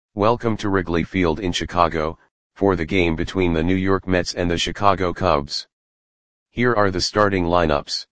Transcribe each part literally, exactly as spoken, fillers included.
Welcome to Wrigley Field in Chicago, for the game between the New York Mets and the Chicago Cubs. Here are the starting lineups.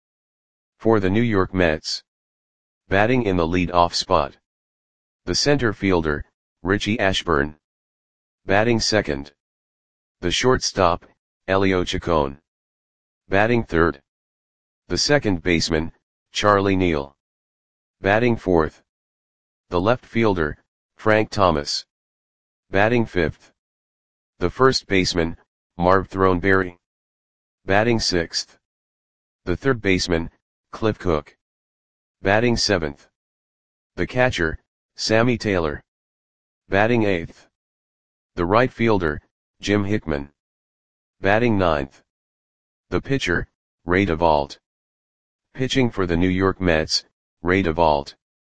For the New York Mets. Batting in the lead-off spot. The center fielder, Richie Ashburn. Batting second. The shortstop, Elio Chacon. Batting third. The second baseman, Charlie Neal. Batting fourth. The left fielder, Frank Thomas. Batting fifth. The first baseman, Marv Throneberry. Batting sixth. The third baseman, Cliff Cook. Batting seventh. The catcher, Sammy Taylor. Batting eighth. The right fielder, Jim Hickman. Batting ninth. The pitcher, Ray DeVault. Pitching for the New York Mets, Ray DeVault.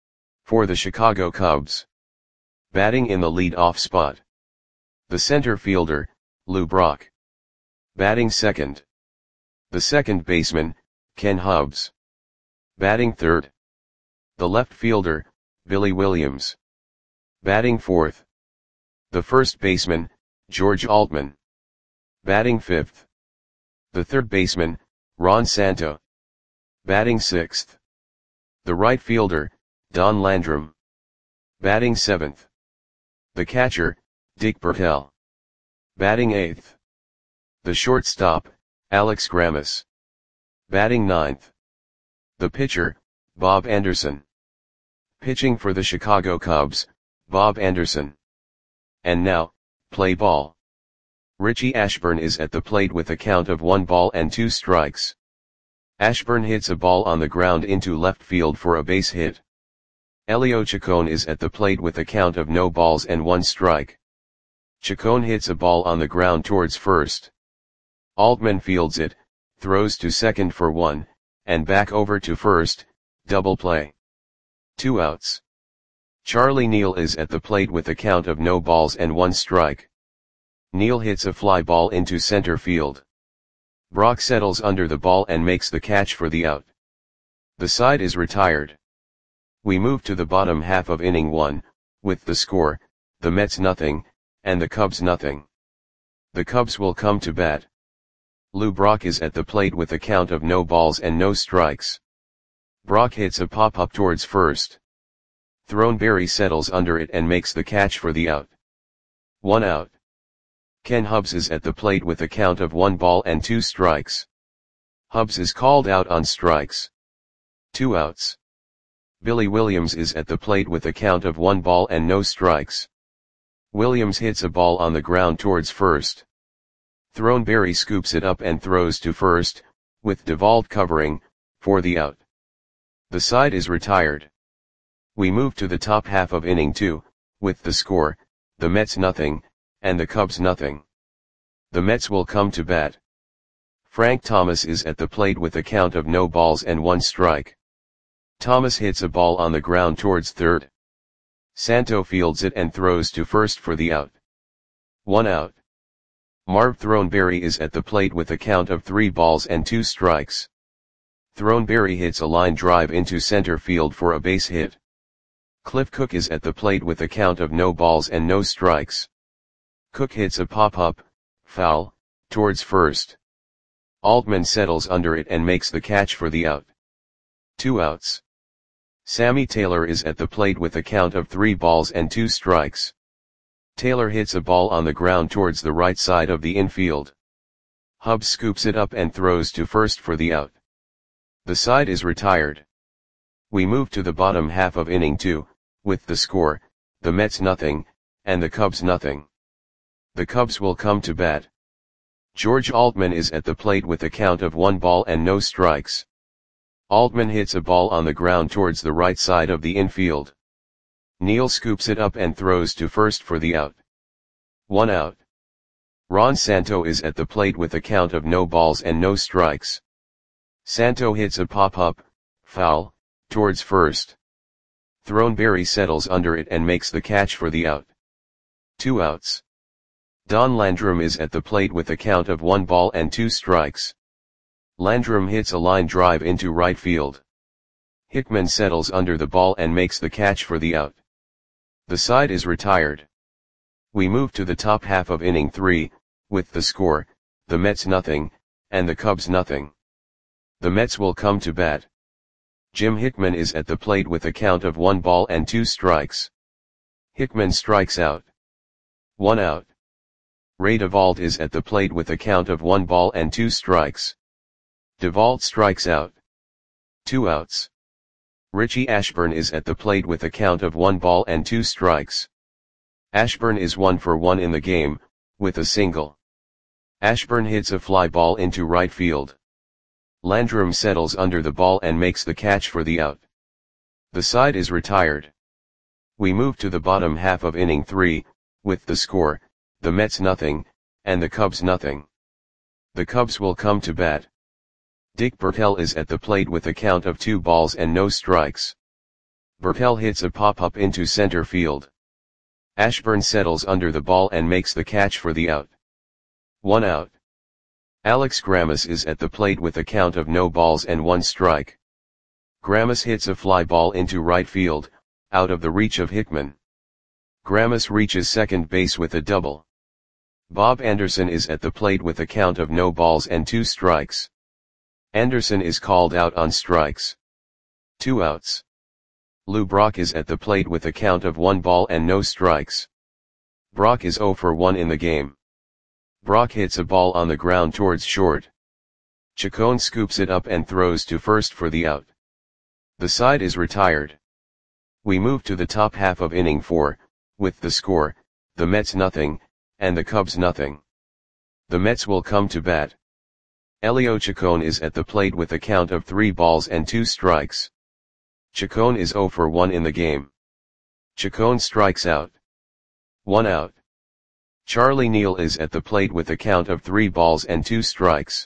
For the Chicago Cubs. Batting in the lead-off spot. The center fielder, Lou Brock. Batting second. The second baseman, Ken Hubbs. Batting third. The left fielder, Billy Williams. Batting fourth. The first baseman, George Altman. Batting fifth. The third baseman, Ron Santo. Batting sixth. The right fielder, Don Landrum. Batting seventh. The catcher, Dick Bertel. Batting eighth. The shortstop, Alex Grammas. Batting ninth. The pitcher, Bob Anderson. Pitching for the Chicago Cubs, Bob Anderson. And now, play ball. Richie Ashburn is at the plate with a count of one ball and two strikes. Ashburn hits a ball on the ground into left field for a base hit. Elio Chacon is at the plate with a count of no balls and one strike. Chacon hits a ball on the ground towards first. Altman fields it, throws to second for one, and back over to first, double play. Two outs. Charlie Neal is at the plate with a count of no balls and one strike. Neal hits a fly ball into center field. Brock settles under the ball and makes the catch for the out. The side is retired. We move to the bottom half of inning one, with the score, the Mets nothing, and the Cubs nothing. The Cubs will come to bat. Lou Brock is at the plate with a count of no balls and no strikes. Brock hits a pop-up towards first. Throneberry settles under it and makes the catch for the out. One out. Ken Hubbs is at the plate with a count of one ball and two strikes. Hubbs is called out on strikes. Two outs. Billy Williams is at the plate with a count of one ball and no strikes. Williams hits a ball on the ground towards first. Throneberry scoops it up and throws to first, with DeVault covering, for the out. The side is retired. We move to the top half of inning two, with the score, the Mets nothing, and the Cubs nothing. The Mets will come to bat. Frank Thomas is at the plate with a count of no balls and one strike. Thomas hits a ball on the ground towards third. Santo fields it and throws to first for the out. One out. Marv Throneberry is at the plate with a count of three balls and two strikes. Throneberry hits a line drive into center field for a base hit. Cliff Cook is at the plate with a count of no balls and no strikes. Cook hits a pop-up, foul, towards first. Altman settles under it and makes the catch for the out. Two outs. Sammy Taylor is at the plate with a count of three balls and two strikes. Taylor hits a ball on the ground towards the right side of the infield. Hubbs scoops it up and throws to first for the out. The side is retired. We move to the bottom half of inning two, with the score, the Mets nothing, and the Cubs nothing. The Cubs will come to bat. George Altman is at the plate with a count of one ball and no strikes. Altman hits a ball on the ground towards the right side of the infield. Neal scoops it up and throws to first for the out. One out. Ron Santo is at the plate with a count of no balls and no strikes. Santo hits a pop-up, foul, towards first. Throneberry settles under it and makes the catch for the out. Two outs. Don Landrum is at the plate with a count of one ball and two strikes. Landrum hits a line drive into right field. Hickman settles under the ball and makes the catch for the out. The side is retired. We move to the top half of inning three, with the score, the Mets nothing, and the Cubs nothing. The Mets will come to bat. Jim Hickman is at the plate with a count of one ball and two strikes. Hickman strikes out. One out. Ray Duvall is at the plate with a count of one ball and two strikes. Duvall strikes out. Two outs. Richie Ashburn is at the plate with a count of one ball and two strikes. Ashburn is one for one in the game, with a single. Ashburn hits a fly ball into right field. Landrum settles under the ball and makes the catch for the out. The side is retired. We move to the bottom half of inning three, with the score, the Mets nothing, and the Cubs nothing. The Cubs will come to bat. Dick Bertel is at the plate with a count of two balls and no strikes. Bertel hits a pop-up into center field. Ashburn settles under the ball and makes the catch for the out. One out. Alex Grammas is at the plate with a count of no balls and one strike. Grammas hits a fly ball into right field, out of the reach of Hickman. Grammas reaches second base with a double. Bob Anderson is at the plate with a count of no balls and two strikes. Anderson is called out on strikes. Two outs. Lou Brock is at the plate with a count of one ball and no strikes. Brock is zero for one in the game. Brock hits a ball on the ground towards short. Chacon scoops it up and throws to first for the out. The side is retired. We move to the top half of inning four, with the score, the Mets nothing, and the Cubs nothing. The Mets will come to bat. Elio Chacon is at the plate with a count of three balls and two strikes. Chacon is zero for one in the game. Chacon strikes out. One out. Charlie Neal is at the plate with a count of three balls and two strikes.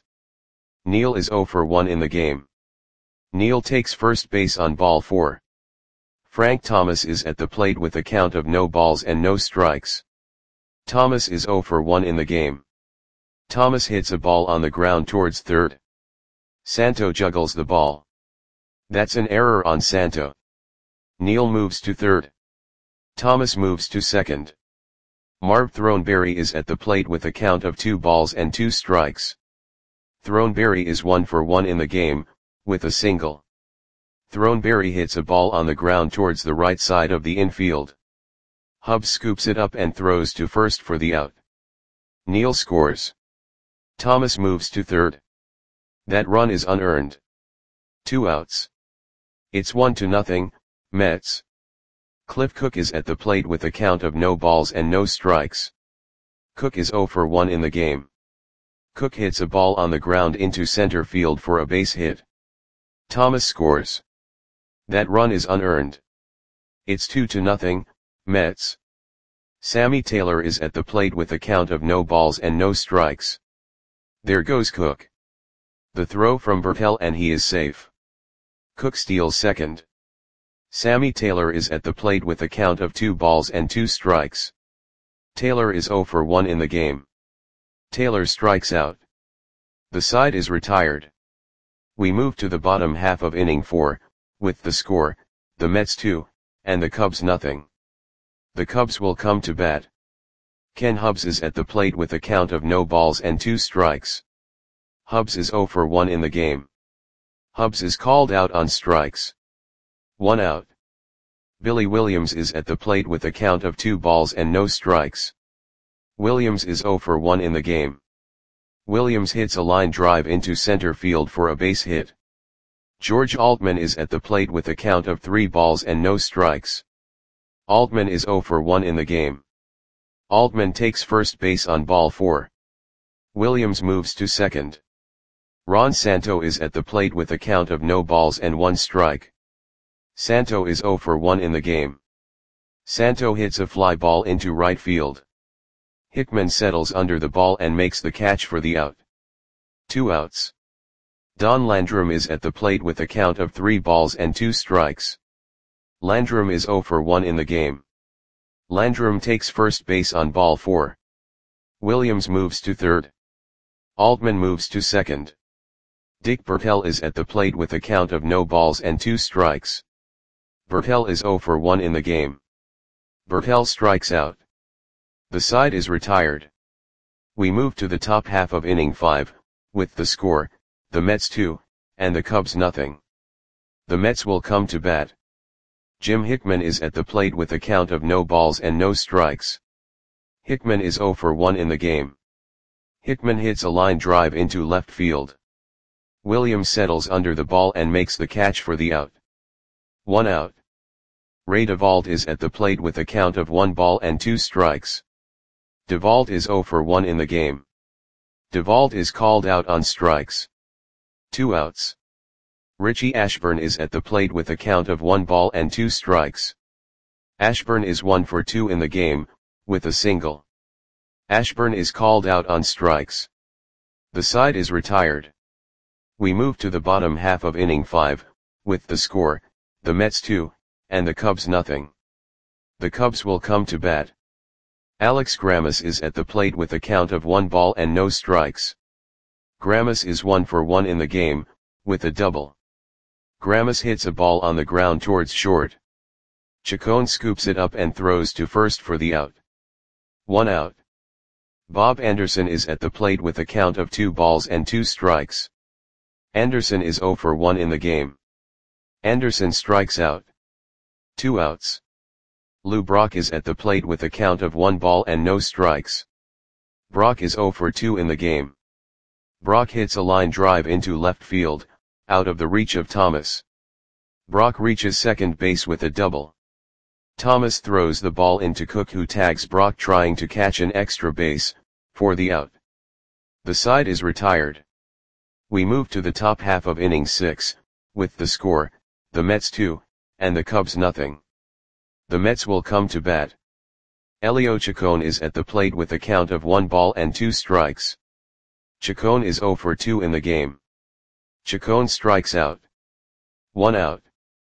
Neal is zero for one in the game. Neal takes first base on ball four. Frank Thomas is at the plate with a count of no balls and no strikes. Thomas is zero for one in the game. Thomas hits a ball on the ground towards third. Santo juggles the ball. That's an error on Santo. Neal moves to third. Thomas moves to second. Marv Throneberry is at the plate with a count of two balls and two strikes. Throneberry is one for one in the game, with a single. Throneberry hits a ball on the ground towards the right side of the infield. Hubbs scoops it up and throws to first for the out. Neal scores. Thomas moves to third. That run is unearned. Two outs. It's one to nothing, Mets. Cliff Cook is at the plate with a count of no balls and no strikes. Cook is zero for one in the game. Cook hits a ball on the ground into center field for a base hit. Thomas scores. That run is unearned. It's two to nothing, Mets. Sammy Taylor is at the plate with a count of no balls and no strikes. There goes Cook. The throw from Bertel and he is safe. Cook steals second. Sammy Taylor is at the plate with a count of two balls and two strikes. Taylor is zero for one in the game. Taylor strikes out. The side is retired. We move to the bottom half of inning four, with the score, the Mets two, and the Cubs nothing. The Cubs will come to bat. Ken Hubbs is at the plate with a count of no balls and two strikes. Hubbs is zero for one in the game. Hubbs is called out on strikes. One out. Billy Williams is at the plate with a count of two balls and no strikes. Williams is zero for one in the game. Williams hits a line drive into center field for a base hit. George Altman is at the plate with a count of three balls and no strikes. Altman is zero for one in the game. Altman takes first base on ball four. Williams moves to second. Ron Santo is at the plate with a count of no balls and one strike. Santo is zero for one in the game. Santo hits a fly ball into right field. Hickman settles under the ball and makes the catch for the out. Two outs. Don Landrum is at the plate with a count of three balls and two strikes. Landrum is zero for one in the game. Landrum takes first base on ball four. Williams moves to third. Altman moves to second. Dick Bertel is at the plate with a count of no balls and two strikes. Bertel is zero for one in the game. Bertel strikes out. The side is retired. We move to the top half of inning five, with the score, the Mets two, and the Cubs nothing. The Mets will come to bat. Jim Hickman is at the plate with a count of no balls and no strikes. Hickman is oh for one in the game. Hickman hits a line drive into left field. Williams settles under the ball and makes the catch for the out. One out. Ray Duvall is at the plate with a count of one ball and two strikes. Duvall is oh for one in the game. Duvall is called out on strikes. Two outs. Richie Ashburn is at the plate with a count of one ball and two strikes. Ashburn is one for two in the game, with a single. Ashburn is called out on strikes. The side is retired. We move to the bottom half of inning five, with the score, the Mets two, and the Cubs nothing. The Cubs will come to bat. Alex Grammas is at the plate with a count of one ball and no strikes. Grammas is one for one in the game, with a double. Grammas hits a ball on the ground towards short. Chacon scoops it up and throws to first for the out. One out. Bob Anderson is at the plate with a count of two balls and two strikes. Anderson is oh for one in the game. Anderson strikes out. Two outs. Lou Brock is at the plate with a count of one ball and no strikes. Brock is oh for two in the game. Brock hits a line drive into left field, out of the reach of Thomas. Brock reaches second base with a double. Thomas throws the ball into Cook, who tags Brock trying to catch an extra base, for the out. The side is retired. We move to the top half of inning six, with the score, the Mets two, and the Cubs nothing. The Mets will come to bat. Elio Chacon is at the plate with a count of one ball and two strikes. Chacon is oh for two in the game. Chacon strikes out. One out.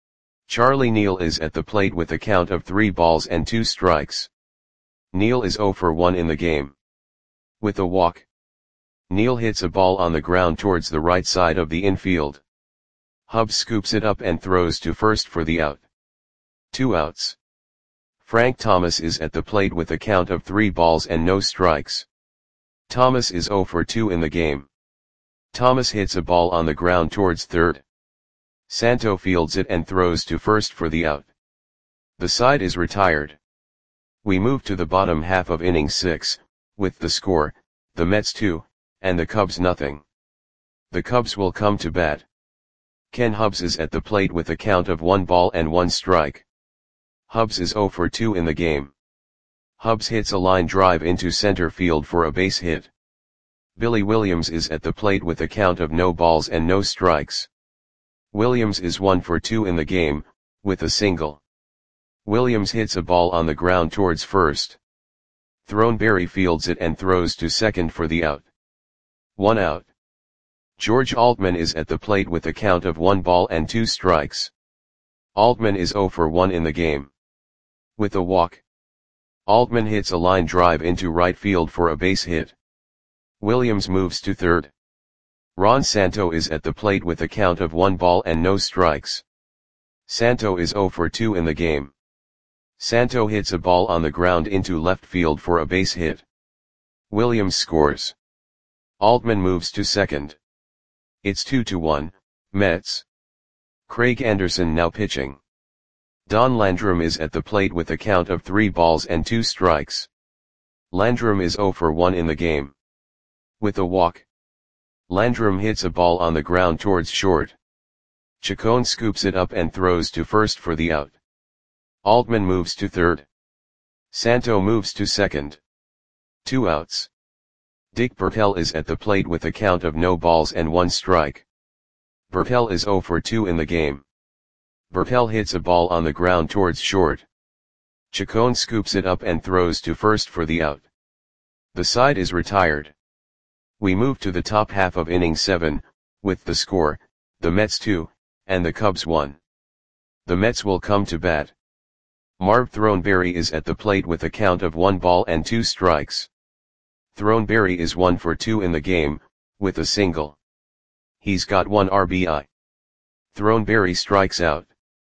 Charlie Neal is at the plate with a count of three balls and two strikes. Neal is oh for one in the game. With a walk. Neal hits a ball on the ground towards the right side of the infield. Hubbs scoops it up and throws to first for the out. Two outs. Frank Thomas is at the plate with a count of three balls and no strikes. Thomas is oh for two in the game. Thomas hits a ball on the ground towards third. Santo fields it and throws to first for the out. The side is retired. We move to the bottom half of inning six, with the score, the Mets two, and the Cubs nothing. The Cubs will come to bat. Ken Hubbs is at the plate with a count of one ball and one strike. Hubbs is oh for two in the game. Hubbs hits a line drive into center field for a base hit. Billy Williams is at the plate with a count of no balls and no strikes. Williams is one for two in the game, with a single. Williams hits a ball on the ground towards first. Throneberry fields it and throws to second for the out. One out. George Altman is at the plate with a count of one ball and two strikes. Altman is oh for one in the game. With a walk. Altman hits a line drive into right field for a base hit. Williams moves to third. Ron Santo is at the plate with a count of one ball and no strikes. Santo is oh for two in the game. Santo hits a ball on the ground into left field for a base hit. Williams scores. Altman moves to second. It's two to one, Mets. Craig Anderson now pitching. Don Landrum is at the plate with a count of three balls and two strikes. Landrum is oh for one in the game. With a walk. Landrum hits a ball on the ground towards short. Chacon scoops it up and throws to first for the out. Altman moves to third. Santo moves to second. Two outs. Dick Bertel is at the plate with a count of no balls and one strike. Bertel is oh for two in the game. Bertel hits a ball on the ground towards short. Chacon scoops it up and throws to first for the out. The side is retired. We move to the top half of inning seven, with the score, the Mets two, and the Cubs one. The Mets will come to bat. Marv Throneberry is at the plate with a count of one ball and two strikes. Throneberry is one for two in the game, with a single. He's got one R B I. Throneberry strikes out.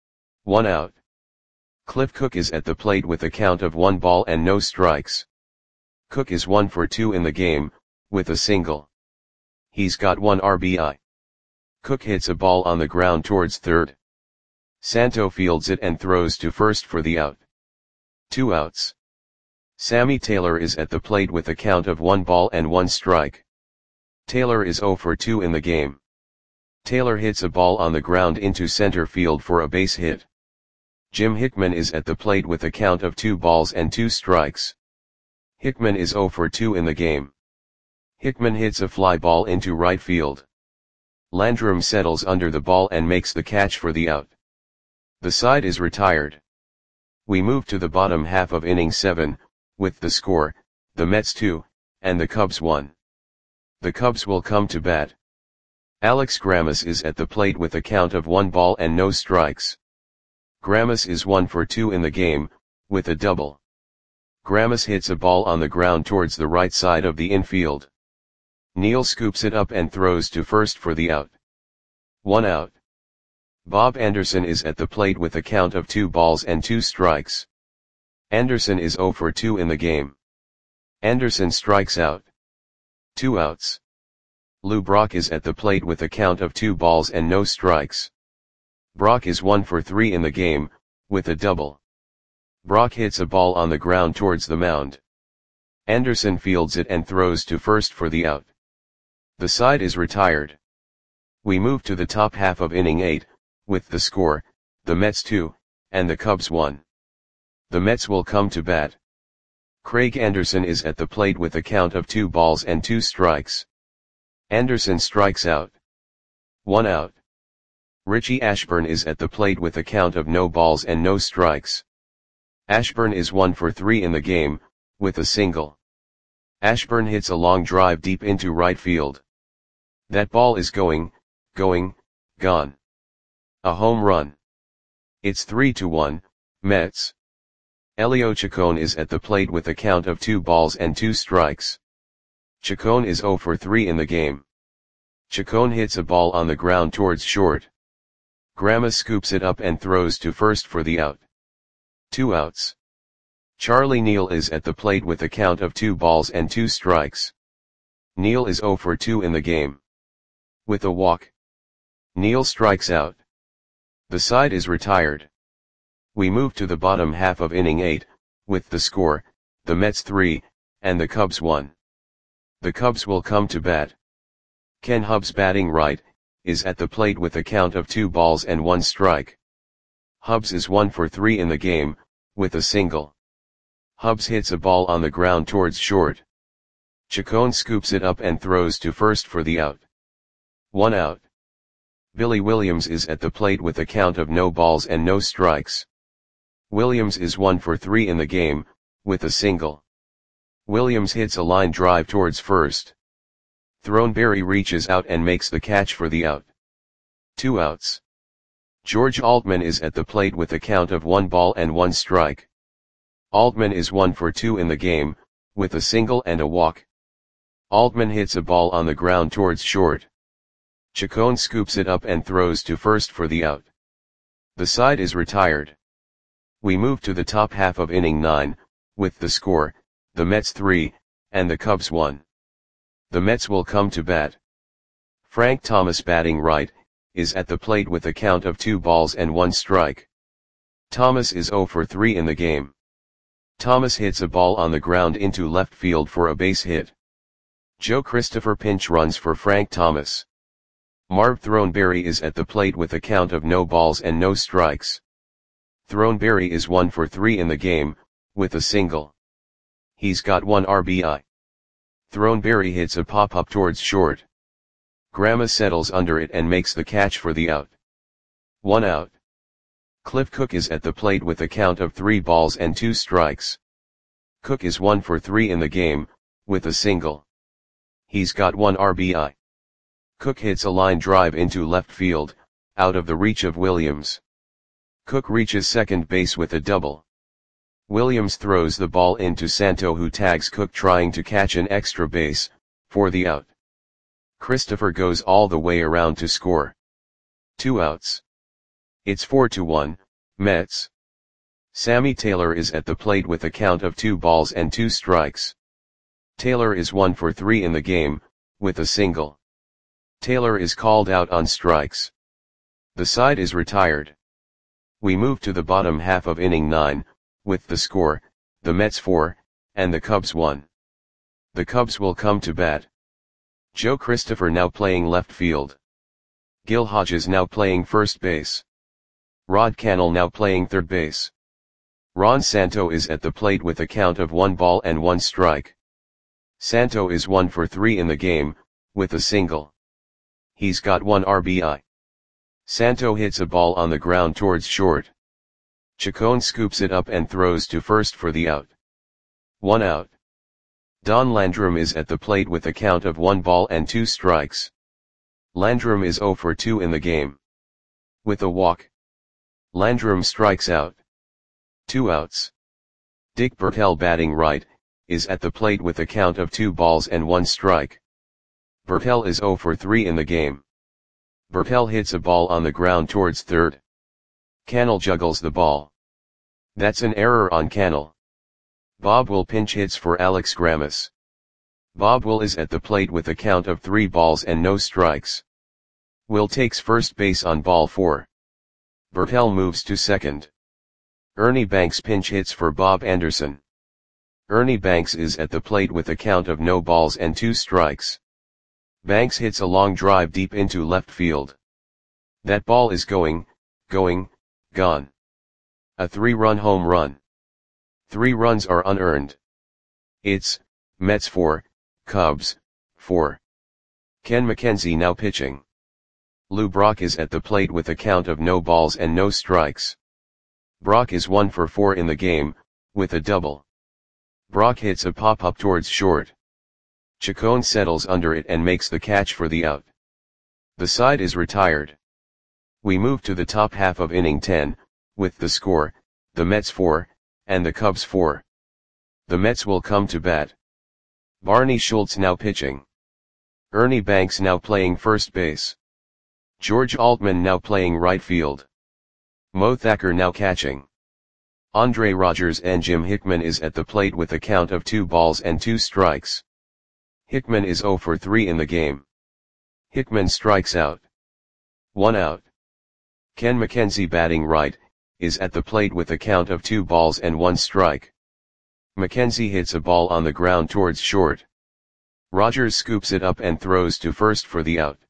One out. Cliff Cook is at the plate with a count of one ball and no strikes. Cook is one for two in the game, with a single. He's got one R B I. Cook hits a ball on the ground towards third. Santo fields it and throws to first for the out. Two outs. Sammy Taylor is at the plate with a count of one ball and one strike. Taylor is zero for two in the game. Taylor hits a ball on the ground into center field for a base hit. Jim Hickman is at the plate with a count of two balls and two strikes. Hickman is zero for two in the game. Hickman hits a fly ball into right field. Landrum settles under the ball and makes the catch for the out. The side is retired. We move to the bottom half of inning seven, with the score, the Mets two, and the Cubs one. The Cubs will come to bat. Alex Grammas is at the plate with a count of one ball and no strikes. Grammas is one for two in the game, with a double. Grammas hits a ball on the ground towards the right side of the infield. Neal scoops it up and throws to first for the out. One out. Bob Anderson is at the plate with a count of two balls and two strikes. Anderson is zero for two in the game. Anderson strikes out. Two outs. Lou Brock is at the plate with a count of two balls and no strikes. Brock is one for three in the game, with a double. Brock hits a ball on the ground towards the mound. Anderson fields it and throws to first for the out. The side is retired. We move to the top half of inning eight, with the score, the Mets two, and the Cubs one. The Mets will come to bat. Craig Anderson is at the plate with a count of two balls and two strikes. Anderson strikes out. One out. Richie Ashburn is at the plate with a count of no balls and no strikes. Ashburn is one for three in the game, with a single. Ashburn hits a long drive deep into right field. That ball is going, going, gone. A home run. It's three to one, Mets. Elio Chacon is at the plate with a count of two balls and two strikes. Chacon is zero for three in the game. Chacon hits a ball on the ground towards short. Grammas scoops it up and throws to first for the out. Two outs. Charlie Neal is at the plate with a count of two balls and two strikes. Neal is zero for two in the game. With a walk. Neal strikes out. The side is retired. We move to the bottom half of inning eight, with the score, the Mets three, and the Cubs one. The Cubs will come to bat. Ken Hubbs, batting right, is at the plate with a count of two balls and one strike. Hubbs is one for three in the game, with a single. Hubbs hits a ball on the ground towards short. Chacon scoops it up and throws to first for the out. One out. Billy Williams is at the plate with a count of no balls and no strikes. Williams is one for three in the game, with a single. Williams hits a line drive towards first. Throneberry reaches out and makes the catch for the out. Two outs. George Altman is at the plate with a count of one ball and one strike. Altman is one for two in the game, with a single and a walk. Altman hits a ball on the ground towards short. Chacon scoops it up and throws to first for the out. The side is retired. We move to the top half of inning nine, with the score, the Mets three, and the Cubs one. The Mets will come to bat. Frank Thomas, batting right, is at the plate with a count of two balls and one strike. Thomas is zero for three in the game. Thomas hits a ball on the ground into left field for a base hit. Joe Christopher pinch runs for Frank Thomas. Marv Throneberry is at the plate with a count of no balls and no strikes. Throneberry is one for three in the game, with a single. He's got one R B I. Throneberry hits a pop-up towards short. Grammas settles under it and makes the catch for the out. One out. Cliff Cook is at the plate with a count of three balls and two strikes. Cook is one for three in the game, with a single. He's got one R B I. Cook hits a line drive into left field, out of the reach of Williams. Cook reaches second base with a double. Williams throws the ball into Santo, who tags Cook trying to catch an extra base, for the out. Christopher goes all the way around to score. Two outs. It's four to one, Mets. Sammy Taylor is at the plate with a count of two balls and two strikes. Taylor is one for three in the game, with a single. Taylor is called out on strikes. The side is retired. We move to the bottom half of inning nine, with the score, the Mets four, and the Cubs one. The Cubs will come to bat. Joe Christopher now playing left field. Gil Hodges now playing first base. Rod Cannell now playing third base. Ron Santo is at the plate with a count of one ball and one strike. Santo is one for three in the game, with a single. He's got one R B I. Santo hits a ball on the ground towards short. Chacon scoops it up and throws to first for the out. One out. Don Landrum is at the plate with a count of one ball and two strikes. Landrum is zero for two in the game. With a walk. Landrum strikes out. Two outs. Dick Bertel, batting right, is at the plate with a count of two balls and one strike. Bertel is zero for three in the game. Bertel hits a ball on the ground towards third. Cannell juggles the ball. That's an error on Cannell. Bob Will pinch hits for Alex Grammas. Bob Will is at the plate with a count of three balls and no strikes. Will takes first base on ball four. Bertel moves to second. Ernie Banks pinch hits for Bob Anderson. Ernie Banks is at the plate with a count of no balls and two strikes. Banks hits a long drive deep into left field. That ball is going, going, gone. A three-run home run. Three runs are unearned. It's Mets four, Cubs four. Ken McKenzie now pitching. Lou Brock is at the plate with a count of no balls and no strikes. Brock is one for four in the game, with a double. Brock hits a pop-up towards short. Chacon settles under it and makes the catch for the out. The side is retired. We move to the top half of inning ten, with the score, the Mets four, and the Cubs four. The Mets will come to bat. Barney Schultz now pitching. Ernie Banks now playing first base. George Altman now playing right field. Mo Thacker now catching. Andre Rogers and Jim Hickman is at the plate with a count of two balls and two strikes. Hickman is zero for three in the game. Hickman strikes out. One out. Ken McKenzie, batting right, is at the plate with a count of two balls and one strike. McKenzie hits a ball on the ground towards short. Rogers scoops it up and throws to first for the out.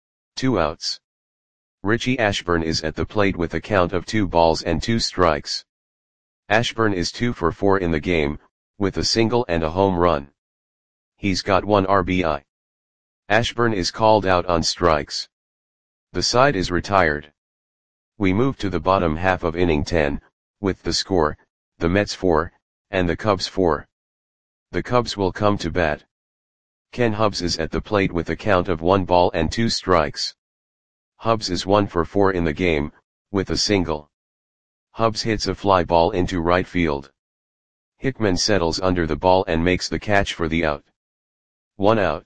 Two outs. Richie Ashburn is at the plate with a count of two balls and two strikes. Ashburn is two for four in the game, with a single and a home run. He's got one R B I. Ashburn is called out on strikes. The side is retired. We move to the bottom half of inning ten, with the score, the Mets four, and the Cubs four. The Cubs will come to bat. Ken Hubbs is at the plate with a count of one ball and two strikes. Hubbs is one for four in the game, with a single. Hubbs hits a fly ball into right field. Hickman settles under the ball and makes the catch for the out. One out.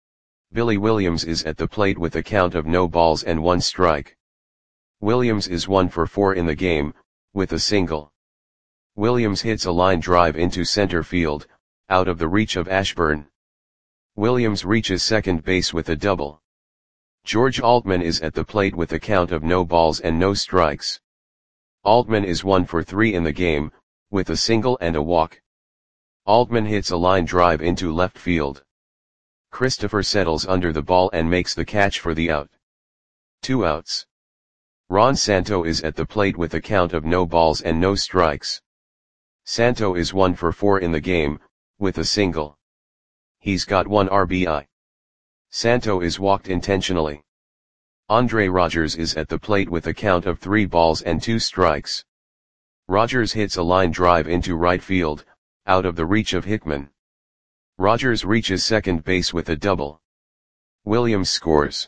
Billy Williams is at the plate with a count of no balls and one strike. Williams is one for four in the game, with a single. Williams hits a line drive into center field, out of the reach of Ashburn. Williams reaches second base with a double. George Altman is at the plate with a count of no balls and no strikes. Altman is one for three in the game, with a single and a walk. Altman hits a line drive into left field. Christopher settles under the ball and makes the catch for the out. Two outs. Ron Santo is at the plate with a count of no balls and no strikes. Santo is one for four in the game, with a single. He's got one R B I. Santo is walked intentionally. Andre Rogers is at the plate with a count of three balls and two strikes. Rogers hits a line drive into right field, out of the reach of Hickman. Rogers reaches second base with a double. Williams scores.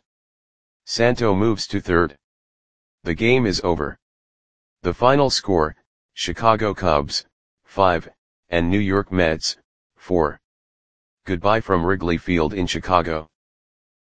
Santo moves to third. The game is over. The final score, Chicago Cubs, five, and New York Mets, four. Goodbye from Wrigley Field in Chicago.